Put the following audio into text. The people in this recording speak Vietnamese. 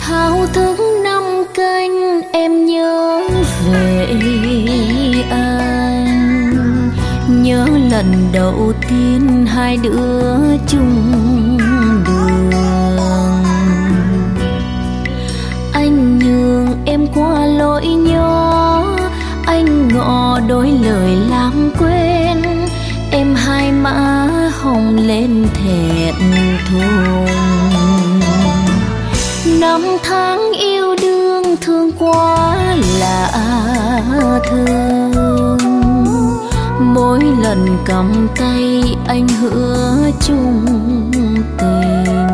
thao thức năm canh em nhớ về anh, nhớ lần đầu tiên hai đứa chung đường. Anh nhường em qua lỗi nhỏ, anh ngỏ đôi lời lãng quên, em hai má hồng lên thẹn thùng. Năm tháng yêu đương thương quá lạ thường, mỗi lần cầm tay anh hứa chung tình.